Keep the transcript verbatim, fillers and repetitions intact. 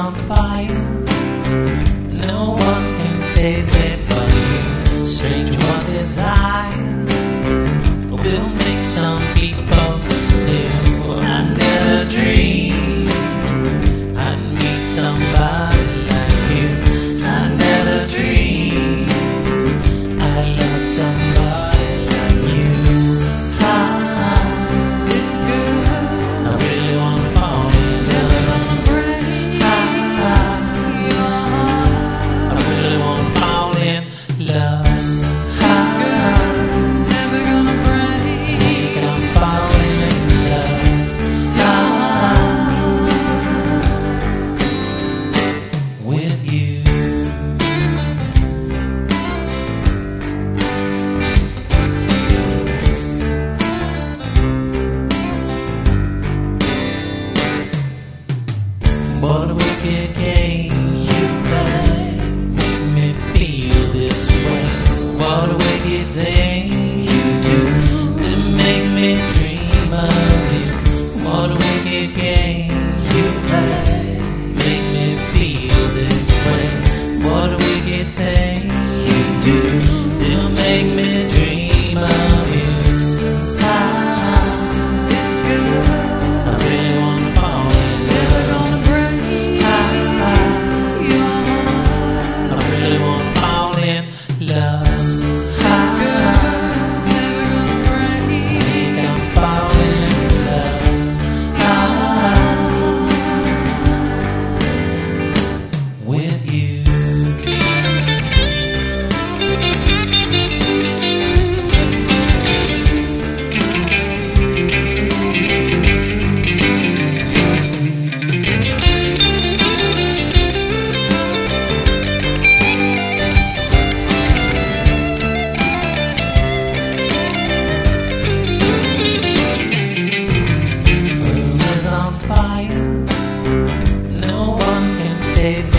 on fire. No one can save it but you. Strange what desire will make some people do. I never dreamed I'd meet somebody like you. I never dreamed I'd love somebody like you. Ah, This girl, I really wanna fall in never love. gonna break Ah, your heart. I really wanna fall in love. This girl, never gonna break I'm falling in love. your heart. With you. What a wicked game you play, make me feel this way. What a wicked thing you do to make me dream of you. What a wicked game you play, make me feel this way. What a wicked thing you do to make me dream of you. Ah, This girl, I really wanna fall in never love. gonna break your heart. I really wanna fall in love. This girl, never gonna break think I'm falling in love. your heart. With you. Room is on fire. No one can save